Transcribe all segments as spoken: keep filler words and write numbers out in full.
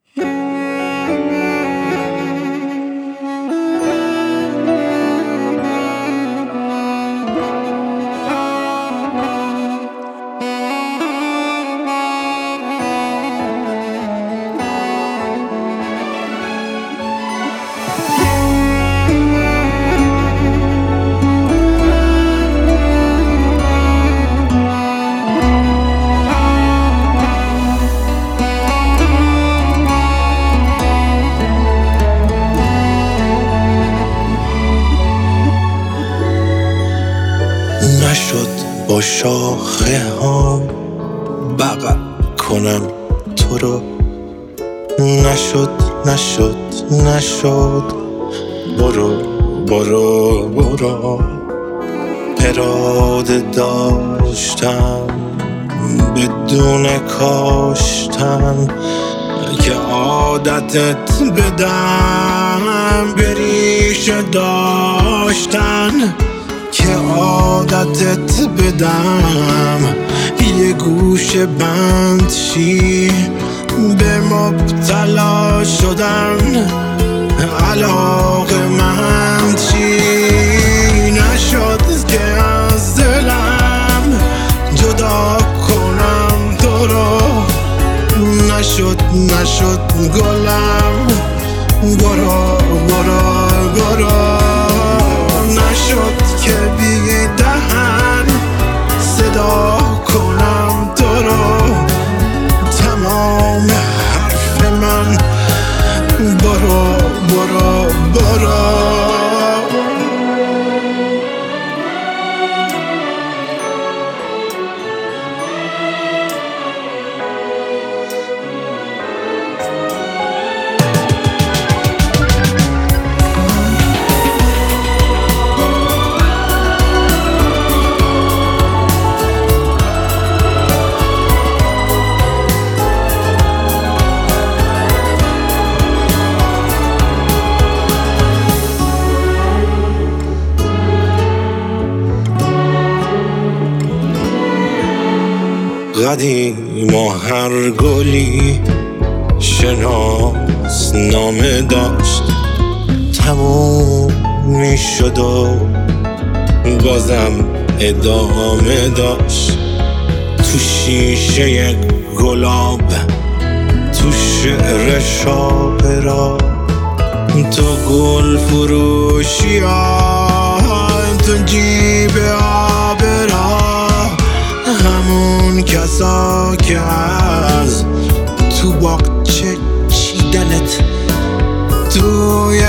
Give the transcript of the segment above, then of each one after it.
نشد با شاخه ها بغل کنم تو رو، نشد نشد نشد برو برو برو. اراده داشتم بدون کاشتن که عادتت بدم، بریشه داشتن که عادتت بدم، یه گوشه بند شی به مبتلا شدن علاقه مند شی. نشد که از دلم جدا کنم تو رو، نشد نشد گلم برو برو برو. نشد که بی دهن صدا کنم تو رو، تمام حرف من برو برو برو. قدیم و هر گلی شناس نامه داشت، تموم می شد و بازم ادامه داشت. تو شیشه یک گلاب، تو شعر شاعرا، تو گل فروشی ها، تو جیب آبرا، همون کسا که از تو باغچه چیدنت توی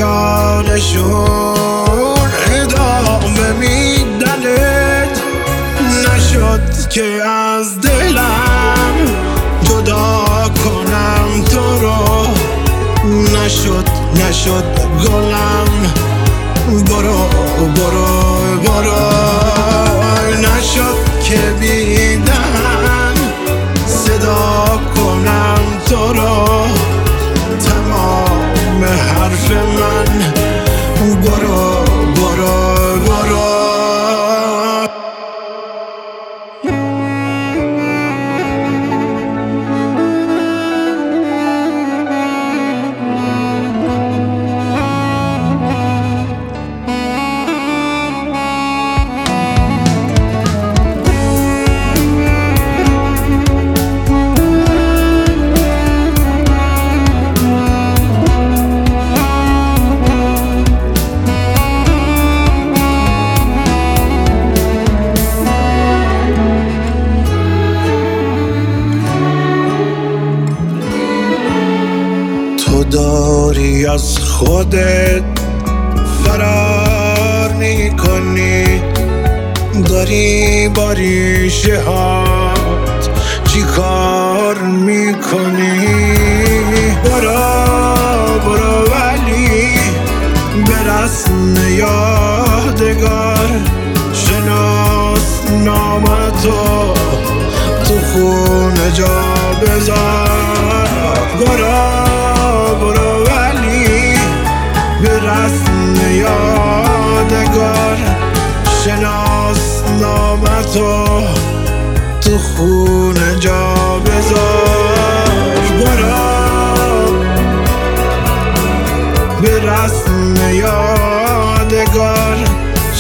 خیالشون ادامه میدنت. نشد که از دلم جدا کنم تو رو، نشد نشد گلم برو برو برو. نشد که بی دهن صدا کنم تو رو، تمام حرف من برو برو برو. تو داری از خودت فرار میکنی، داری با ریشه هات چی کار میکنی. برو برو ولی به رسم یادگار شناس نامتو تو خونه جا بذار. برو برو ولی به رسم یادگار شناس نامتو تو خونه جا بذار. برو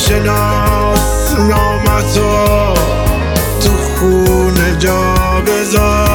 شناس نامتو تو خونه جا بذار.